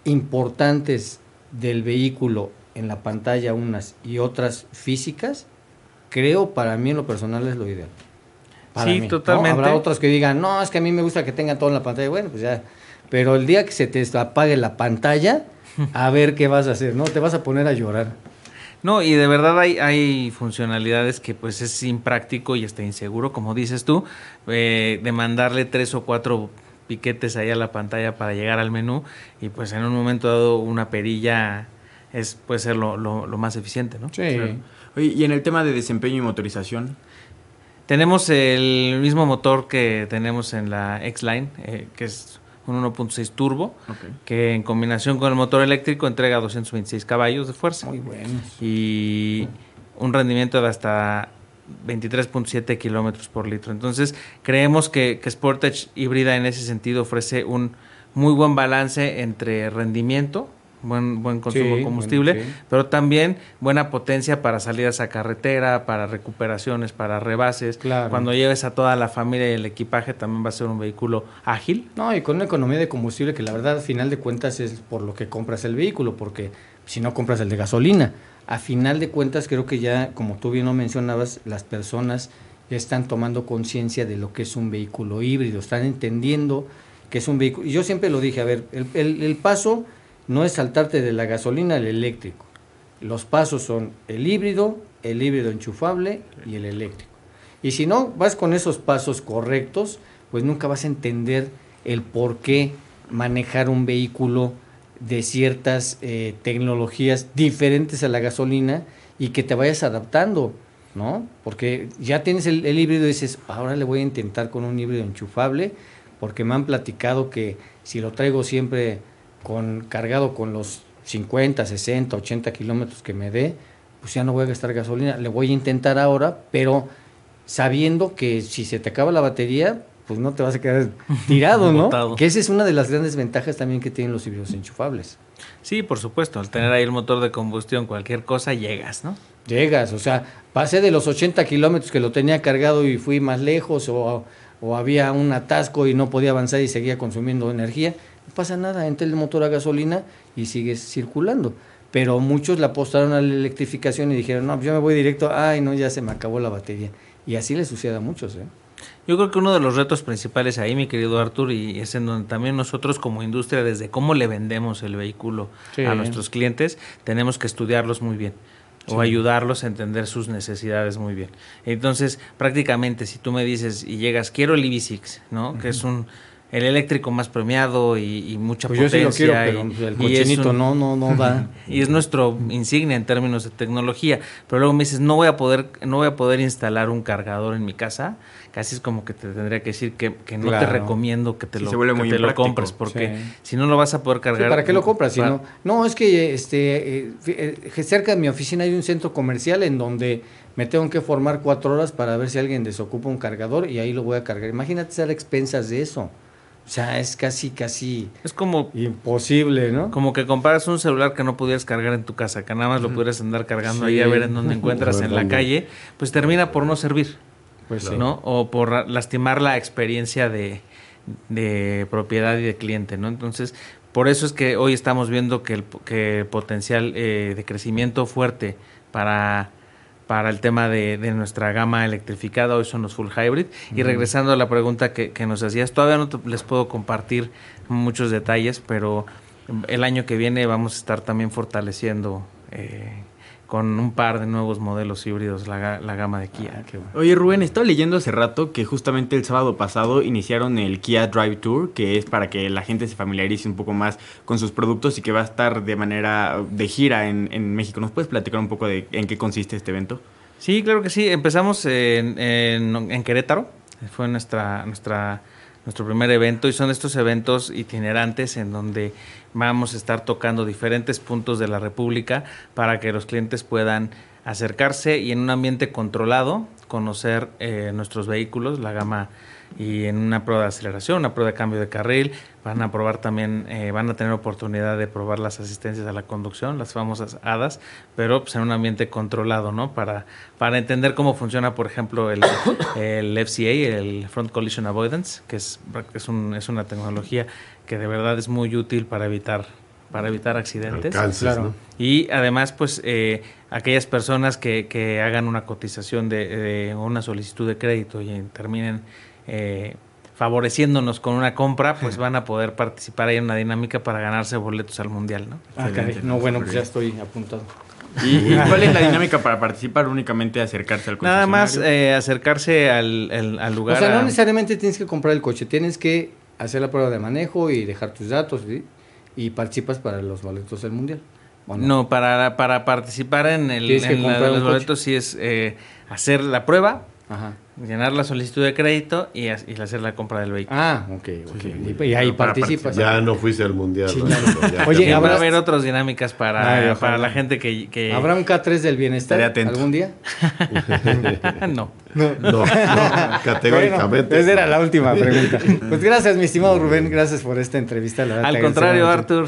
importantes del vehículo en la pantalla unas y otras físicas, creo para mí en lo personal es lo ideal. Para sí, mí, totalmente. ¿no? Habrá otros que digan, no, es que a mí me gusta que tengan todo en la pantalla. Bueno, pues ya, pero el día que se te apague la pantalla, a ver qué vas a hacer, ¿no? Te vas a poner a llorar. No, y de verdad hay, hay funcionalidades que pues es impráctico y está inseguro, como dices tú, eh, de mandarle tres o cuatro piquetes ahí a la pantalla para llegar al menú y pues en un momento dado una perilla es puede ser lo, lo, lo más eficiente, ¿no? Sí. Claro. Oye, y en el tema de desempeño y motorización, tenemos el mismo motor que tenemos en la X-Line, eh, que es un uno punto seis turbo, okay, que en combinación con el motor eléctrico entrega doscientos veintiséis caballos de fuerza. Muy buenos. Y un rendimiento de hasta veintitrés punto siete kilómetros por litro. Entonces, creemos que, que Sportage híbrida en ese sentido ofrece un muy buen balance entre rendimiento, buen buen consumo sí, de combustible, bueno, sí, pero también buena potencia para salidas a carretera, para recuperaciones, para rebases. Claro. Cuando lleves a toda la familia y el equipaje también va a ser un vehículo ágil. No, y con una economía de combustible que la verdad al final de cuentas es por lo que compras el vehículo, porque si no compras el de gasolina, a final de cuentas creo que ya, como tú bien lo mencionabas, las personas ya están tomando conciencia de lo que es un vehículo híbrido, están entendiendo que es un vehículo. Y yo siempre lo dije, a ver, el, el, el paso no es saltarte de la gasolina al eléctrico. Los pasos son el híbrido, el híbrido enchufable y el eléctrico. Y si no vas con esos pasos correctos, pues nunca vas a entender el por qué manejar un vehículo de ciertas eh, tecnologías diferentes a la gasolina y que te vayas adaptando, ¿no? Porque ya tienes el, el híbrido y dices, ahora le voy a intentar con un híbrido enchufable, porque me han platicado que si lo traigo siempre con cargado con los cincuenta, sesenta, ochenta kilómetros que me dé, pues ya no voy a gastar gasolina. Le voy a intentar ahora, pero sabiendo que si se te acaba la batería, pues no te vas a quedar tirado, ¿no? Botado. Que esa es una de las grandes ventajas también que tienen los híbridos enchufables. Sí, por supuesto, al tener ahí el motor de combustión, cualquier cosa, llegas, ¿no? Llegas, o sea, pasé de los ochenta kilómetros que lo tenía cargado y fui más lejos, o, o había un atasco y no podía avanzar y seguía consumiendo energía. No pasa nada, entra el motor a gasolina y sigues circulando. Pero muchos le apostaron a la electrificación y dijeron, no, yo me voy directo, ay, no, ya se me acabó la batería. Y así le sucede a muchos, ¿eh? Yo creo que uno de los retos principales ahí, mi querido Artur, y es en donde también nosotros como industria, desde cómo le vendemos el vehículo sí. a nuestros clientes, tenemos que estudiarlos muy bien. Sí. O ayudarlos a entender sus necesidades muy bien. Entonces, prácticamente, si tú me dices y llegas, quiero el E V seis, ¿no? Uh-huh. Que es un el eléctrico más premiado y, y mucha pues potencia. Yo sí lo quiero, y, pero el cochinito un, no, no, no da. Y es nuestro insignia en términos de tecnología. Pero luego me dices, no voy a poder, no voy a poder instalar un cargador en mi casa. Casi es como que te tendría que decir que, que no claro. te recomiendo que te, sí, lo, que te lo compres, porque sí. si no lo vas a poder cargar. Sí, ¿para qué lo compras? Si no, no, es que este eh, cerca de mi oficina hay un centro comercial en donde me tengo que formar cuatro horas para ver si alguien desocupa un cargador y ahí lo voy a cargar. Imagínate ser a expensas de eso. O sea, es casi, casi es como imposible, ¿no? Como que comparas un celular que no pudieras cargar en tu casa, que nada más lo pudieras andar cargando sí. ahí a ver en dónde encuentras en la calle, pues termina por no servir, pues sí. ¿no? O por lastimar la experiencia de, de propiedad y de cliente, ¿no? Entonces, por eso es que hoy estamos viendo que el que potencial eh, de crecimiento fuerte para... para el tema de, de nuestra gama electrificada, hoy son los full hybrid. Uh-huh. Y regresando a la pregunta que, que nos hacías, todavía no te, les puedo compartir muchos detalles, pero el año que viene vamos a estar también fortaleciendo eh, con un par de nuevos modelos híbridos, la, la gama de Kia. Qué bueno. Oye, Rubén, estaba leyendo hace rato que justamente el sábado pasado iniciaron el Kia Drive Tour, que es para que la gente se familiarice un poco más con sus productos y que va a estar de manera de gira en, en México. ¿Nos puedes platicar un poco de en qué consiste este evento? Sí, claro que sí. Empezamos en, en, en Querétaro. Fue nuestra, nuestra, nuestro primer evento y son estos eventos itinerantes en donde vamos a estar tocando diferentes puntos de la República para que los clientes puedan acercarse y en un ambiente controlado conocer eh, nuestros vehículos, la gama, y en una prueba de aceleración, una prueba de cambio de carril. Van a probar también, eh, van a tener oportunidad de probar las asistencias a la conducción, las famosas A D A S, pero pues en un ambiente controlado, ¿no? Para, para entender cómo funciona, por ejemplo, el, el F C A, el Front Collision Avoidance, que es, es, un, es una tecnología que de verdad es muy útil para evitar para evitar accidentes. Alcances, claro. ¿no? Y además, pues, eh, aquellas personas que, que hagan una cotización de, de una solicitud de crédito y terminen eh, favoreciéndonos con una compra, pues van a poder participar ahí en una dinámica para ganarse boletos al Mundial, ¿no? Ah, caray. No, bueno, pues ya estoy apuntado. ¿Y, ¿Y cuál es la dinámica para participar? ¿Únicamente acercarse al concesionario? Nada más eh, acercarse al, al, al lugar. O sea, no a... necesariamente tienes que comprar el coche, tienes que hacer la prueba de manejo y dejar tus datos, ¿sí? Y participas para los boletos del Mundial. No? no, para, para participar en, el, en la, los boletos sí es eh, hacer la prueba, ajá, llenar la solicitud de crédito y, y hacer la compra del vehículo. Ah, ok, ok. Sí, y, y ahí participas. Ya no fuiste al Mundial. Sí, ya, Oye, habrá haber otras dinámicas para, ah, para la gente que, que... ¿Habrá un K tres del bienestar algún día? no. No, no, no, categóricamente. Bueno, esa era la última pregunta. Pues gracias, mi estimado Rubén, gracias por esta entrevista. La Al contrario, Artur,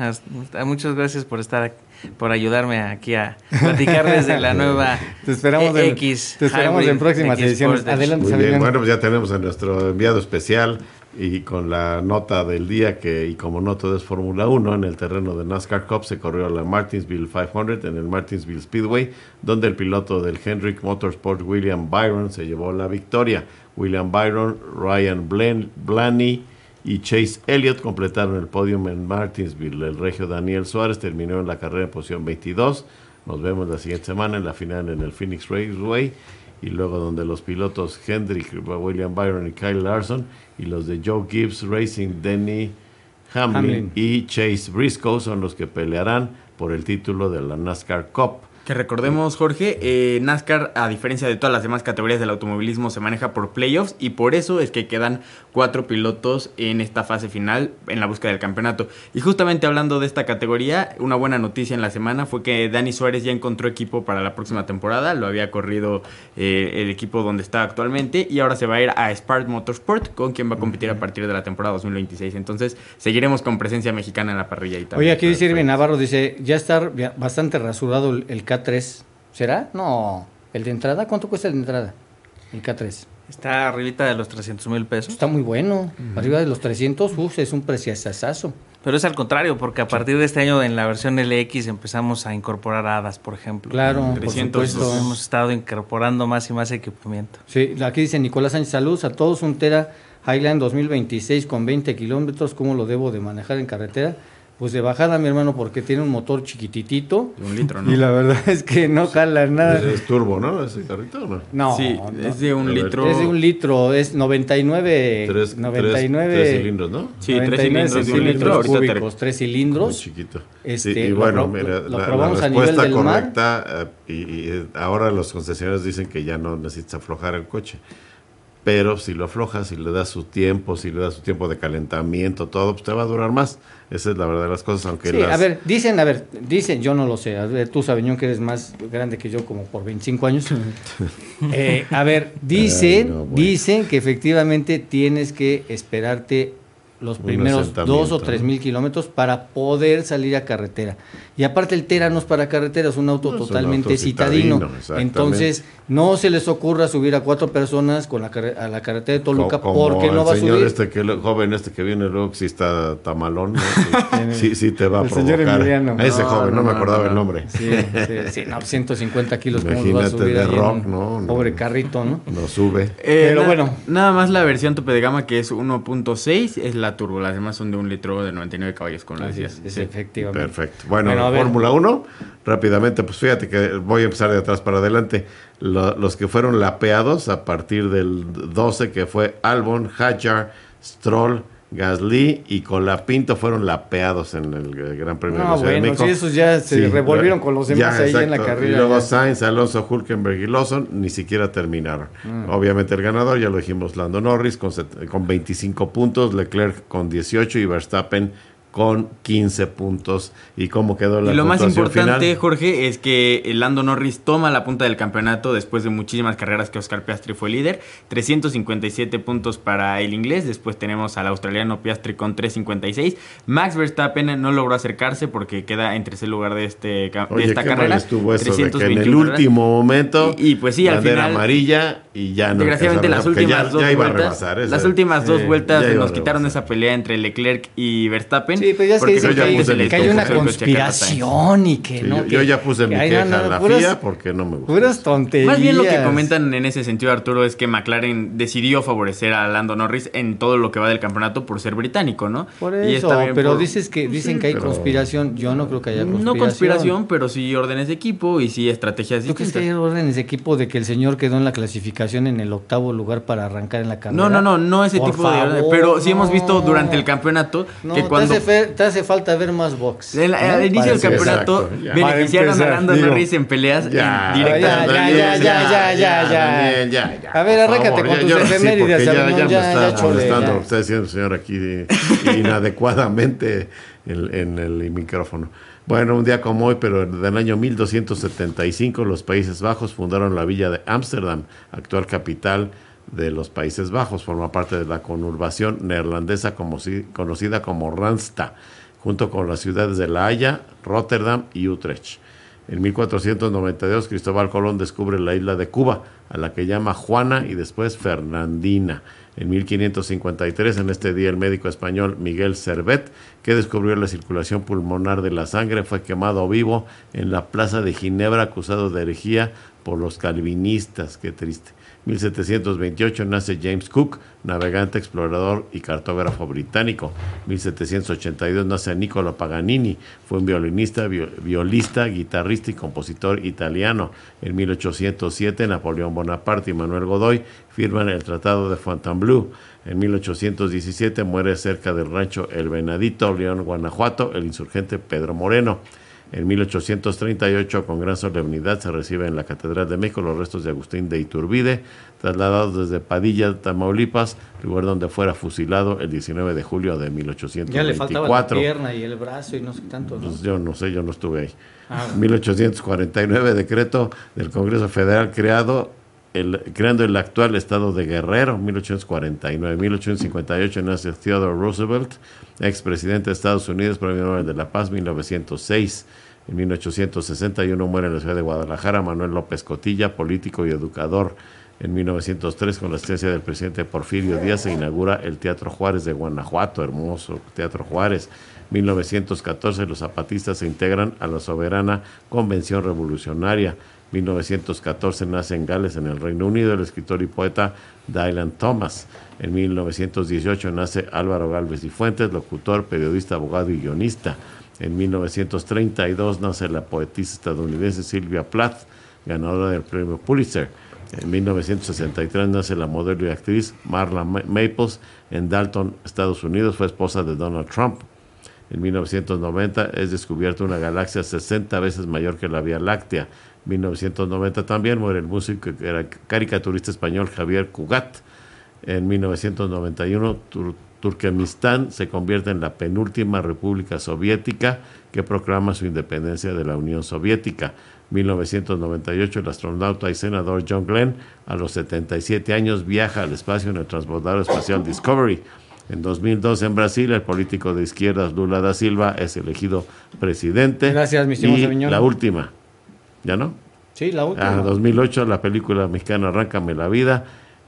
muchas gracias por estar, por ayudarme aquí a platicarles de la nueva te esperamos e- en, X. Te esperamos en próximas ediciones. Adelante, bien, bueno, pues ya tenemos a nuestro enviado especial y con la nota del día que, y como no todo es Fórmula uno, en el terreno de NASCAR Cup se corrió la Martinsville quinientos en el Martinsville Speedway, donde el piloto del Hendrick Motorsport, William Byron, se llevó la victoria. William Byron, Ryan Blan- Blaney y Chase Elliott completaron el podium en Martinsville. El regio Daniel Suárez terminó en la carrera en posición veintidós. Nos vemos la siguiente semana en la final en el Phoenix Raceway. Y luego donde los pilotos Hendrick, William Byron y Kyle Larson y los de Joe Gibbs Racing, Denny Hamlin, Hamlin y Chase Briscoe son los que pelearán por el título de la NASCAR Cup. Que recordemos, Jorge, eh, NASCAR, a diferencia de todas las demás categorías del automovilismo, se maneja por playoffs y por eso es que quedan cuatro pilotos en esta fase final en la búsqueda del campeonato. Y justamente hablando de esta categoría, una buena noticia en la semana fue que Dani Suárez ya encontró equipo para la próxima temporada. Lo había corrido eh, el equipo donde está actualmente y ahora se va a ir a Spark Motorsport, con quien va a competir a partir de la temporada dos mil veintiséis. Entonces seguiremos con presencia mexicana en la parrilla. Y Oye, aquí dice Irving Navarro, dice, ya está bastante rasurado el, el K tres. ¿Será? No. ¿El de entrada? ¿Cuánto cuesta el de entrada? El K tres. Está arribita de los trescientos mil pesos. Está muy bueno. Uh-huh. Arriba de los trescientos, uff, es un preciazazazo. Pero es al contrario, porque a partir de este año en la versión L X empezamos a incorporar hadas, por ejemplo. Claro, trescientos, por supuesto. Hemos estado incorporando más y más equipamiento. Sí, aquí dice Nicolás Sánchez, saludos a todos, un Tera Highland dos mil veintiséis con veinte kilómetros, ¿cómo lo debo de manejar en carretera? Pues de bajada, mi hermano, porque tiene un motor chiquititito. De un litro, ¿no? Y la verdad es que no jala nada. Es, es turbo, ¿no? ¿Ese carrito o no? No, sí, no, es de un litro. Es de un litro, es noventa y nueve... Tres, noventa y nueve, tres, tres cilindros, ¿no? Sí, tres cilindros de un litro. Cúbicos, tres cilindros. Muy chiquito. Este, sí, y bueno, lo, mira, lo, lo la, la respuesta correcta, mar. Uh, y, y ahora los concesionarios dicen que ya no necesitas aflojar el coche. Pero si lo aflojas, si le das su tiempo, si le das su tiempo de calentamiento, todo, pues te va a durar más. Esa es la verdad de las cosas, aunque sí, las... a ver, dicen, a ver, dicen, yo no lo sé, a ver, tú, Sabeñón, que eres más grande que yo, como por veinticinco años. eh, a ver, dicen, Ay, no, bueno. dicen que efectivamente tienes que esperarte los primeros dos o tres mil kilómetros para poder salir a carretera. Y aparte el Tera no es para carretera, es un auto no, totalmente un auto citadino. citadino Entonces, no se les ocurra subir a cuatro personas con la a la carretera de Toluca como, como porque no va a subir. El señor este que el joven este que viene luego sí está tamalón, ¿no? sí, sí, sí te va a el provocar. Emiliano. A ese no, joven, no, no me acordaba no, el nombre. Sí, sí, sí, no, ciento cincuenta kilos, Imagínate ¿cómo va a subir de ahí rock, un no, pobre no, carrito, ¿no? No sube. Eh, Pero na, bueno. Nada más la versión tope de gama que es uno punto seis es la turbo, las demás son de un litro de noventa y nueve caballos, con lo decías. Es, es sí. Efectivamente. Perfecto. Bueno, bueno Fórmula uno, rápidamente, pues fíjate que voy a empezar de atrás para adelante. Lo, los que fueron lapeados a partir del doce, que fue Albon, Hadjar, Stroll, Gasly y Colapinto, fueron lapeados en el, el Gran Premio no, de la Ciudad bueno, de México. Sí, esos ya se sí, revolvieron con los demás ya, ahí exacto. en la carrera. Y luego ya. Sainz, Alonso, Hülkenberg y Lawson ni siquiera terminaron. Mm. Obviamente el ganador, ya lo dijimos, Lando Norris con, con veinticinco puntos, Leclerc con dieciocho y Verstappen con quince puntos. ¿Y cómo quedó la Y lo más importante, final? Jorge, es que Lando Norris toma la punta del campeonato después de muchísimas carreras que Oscar Piastri fue líder. trescientos cincuenta y siete puntos para el inglés. Después tenemos al australiano Piastri con trescientos cincuenta y seis. Max Verstappen no logró acercarse porque queda en tercer lugar de, este, de Oye, esta qué carrera. Mal estuvo eso de que en el último momento y, y pues sí, al final amarilla y ya no. Desgraciadamente las últimas ya, dos ya iba vueltas, a rebasar, esa, las últimas dos eh, vueltas nos a quitaron esa pelea entre Leclerc y Verstappen. Sí, pero ya es que dicen que, hay, que hay una tocó, conspiración y que sí, no. Yo, que, yo ya puse mi queja no, no, a la puras, F I A porque no me gusta. Puras tonterías. Más bien lo que comentan en ese sentido, Arturo, es que McLaren decidió favorecer a Lando Norris en todo lo que va del campeonato por ser británico, ¿no? Por eso, pero por... dices que dicen sí, que hay pero... conspiración. Yo no creo que haya conspiración. No conspiración, pero sí órdenes de equipo y sí estrategias distintas. ¿Tú crees que hay órdenes de equipo de que el señor quedó en la clasificación en el octavo lugar para arrancar en la carrera? No, no, no, no ese por tipo favor, de órdenes. Pero sí no. hemos visto durante el campeonato no, que cuando... Te hace, fe, te hace falta ver más box. El, al inicio del campeonato beneficiaron a Lando Norris en peleas ya, directas. Ya, ya, ya, ya, ya, ya, ya, ya. A ver, arráncate con tus efemérides. Ya, ya, ya me está molestando. Está diciendo el señor aquí inadecuadamente en, en el micrófono. Bueno, un día como hoy, pero del año mil doscientos setenta y cinco, los Países Bajos fundaron la villa de Ámsterdam, actual capital de los Países Bajos. Forma parte de la conurbación neerlandesa como, conocida como Randstad, junto con las ciudades de La Haya, Rotterdam y Utrecht. En mil cuatrocientos noventa y dos, Cristóbal Colón descubre la isla de Cuba, a la que llama Juana y después Fernandina. En mil quinientos cincuenta y tres, en este día, el médico español Miguel Servet, que descubrió la circulación pulmonar de la sangre, fue quemado vivo en la plaza de Ginebra, acusado de herejía por los calvinistas. Qué triste. mil setecientos veintiocho nace James Cook, navegante, explorador y cartógrafo británico. mil setecientos ochenta y dos nace Niccolo Paganini, fue un violinista, violista, guitarrista y compositor italiano. En mil ochocientos siete, Napoleón Bonaparte y Manuel Godoy firman el Tratado de Fontainebleau. En mil ochocientos diecisiete muere cerca del rancho El Venadito, León, Guanajuato, el insurgente Pedro Moreno. En mil ochocientos treinta y ocho, con gran solemnidad, se reciben en la Catedral de México los restos de Agustín de Iturbide, trasladados desde Padilla, Tamaulipas, lugar donde fuera fusilado el diecinueve de julio de mil ochocientos veinticuatro. Ya le faltaba la pierna y el brazo y no sé tanto, ¿no? Pues yo no sé, yo no estuve ahí. Ah, bueno. mil ochocientos cuarenta y nueve, decreto del Congreso Federal creado El, creando el actual estado de Guerrero. Mil ochocientos cuarenta y nueve. Mil ochocientos cincuenta y ocho nace Theodore Roosevelt, expresidente de Estados Unidos, premio Nobel de la Paz. Mil novecientos seis. En mil ochocientos sesenta y uno muere en la ciudad de Guadalajara Manuel López Cotilla, político y educador. En mil novecientos tres, con la asistencia del presidente Porfirio Díaz, se inaugura el Teatro Juárez de Guanajuato, hermoso Teatro Juárez. mil novecientos catorce, los zapatistas se integran a la soberana Convención Revolucionaria. mil novecientos catorce nace en Gales, en el Reino Unido, el escritor y poeta Dylan Thomas. En mil novecientos dieciocho nace Álvaro Gálvez y Fuentes, locutor, periodista, abogado y guionista. En mil novecientos treinta y dos nace la poetisa estadounidense Sylvia Plath, ganadora del premio Pulitzer. En mil novecientos sesenta y tres nace la modelo y actriz Marla Maples en Dalton, Estados Unidos, fue esposa de Donald Trump. En mil novecientos noventa es descubierta una galaxia sesenta veces mayor que la Vía Láctea. En mil novecientos noventa también muere el músico que era caricaturista español Javier Cugat. En mil novecientos noventa y uno Tur- Turkmenistán se convierte en la penúltima república soviética que proclama su independencia de la Unión Soviética. mil novecientos noventa y ocho el astronauta y senador John Glenn, a los setenta y siete años, viaja al espacio en el transbordador espacial Discovery. En dos mil dos, en Brasil, el político de izquierdas Lula da Silva es elegido presidente. Gracias, mi estimado y Sabiñón. La última, ¿ya no? Sí, la última. En dos mil ocho, la película mexicana Arráncame la Vida,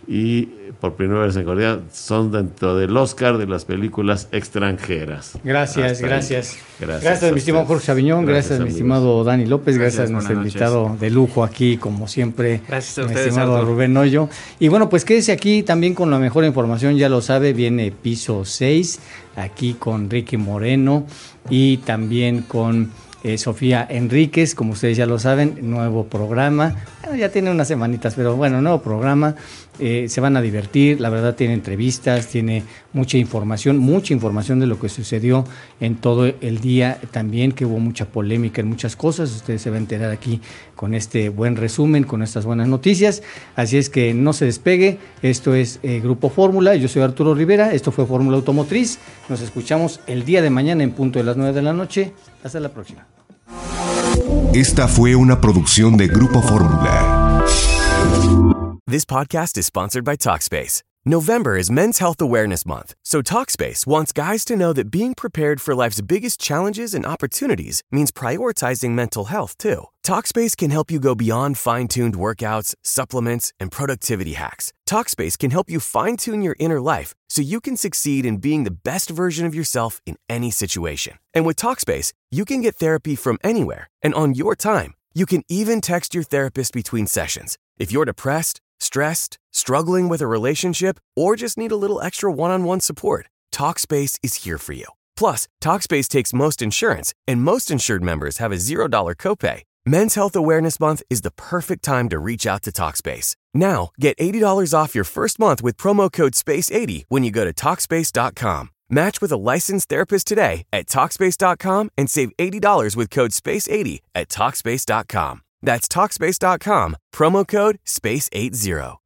y por primera vez en Corea son dentro del Oscar de las películas extranjeras. Gracias, Hasta gracias. Gracias. Gracias, mi estimado Jorge Sabiñón, gracias, gracias mi amigos. estimado Dani López, gracias, Gracias, a nuestro buenas invitado noches. de lujo aquí, como siempre, Gracias a mi ustedes, estimado Arturo. Rubén Hoyo. Y bueno, pues quédese aquí también con la mejor información, ya lo sabe, viene Piso seis, aquí con Ricky Moreno y también con eh, Sofía Enríquez, como ustedes ya lo saben, nuevo programa, bueno, ya tiene unas semanitas, pero bueno, nuevo programa, eh, se van a divertir, la verdad tiene entrevistas, tiene mucha información, mucha información de lo que sucedió en todo el día también, que hubo mucha polémica en muchas cosas, ustedes se van a enterar aquí con este buen resumen, con estas buenas noticias, así es que no se despegue, esto es eh, Grupo Fórmula, yo soy Arturo Rivera, esto fue Fórmula Automotriz, nos escuchamos el día de mañana en punto de las nueve de la noche, hasta la próxima. Esta fue una producción de Grupo Fórmula. This podcast is sponsored by Talkspace. November is Men's Health Awareness Month, so Talkspace wants guys to know that being prepared for life's biggest challenges and opportunities means prioritizing mental health, too. Talkspace can help you go beyond fine-tuned workouts, supplements, and productivity hacks. Talkspace can help you fine-tune your inner life so you can succeed in being the best version of yourself in any situation. And with Talkspace, you can get therapy from anywhere and on your time. You can even text your therapist between sessions. If you're depressed, stressed, struggling with a relationship, or just need a little extra one-on-one support, Talkspace is here for you. Plus, Talkspace takes most insurance, and most insured members have a zero dollars copay. Men's Health Awareness Month is the perfect time to reach out to Talkspace. Now, get eighty dollars off your first month with promo code space eighty when you go to Talkspace dot com. Match with a licensed therapist today at Talkspace dot com and save eighty dollars with code space eighty at Talkspace dot com. That's Talkspace dot com, promo code space eighty.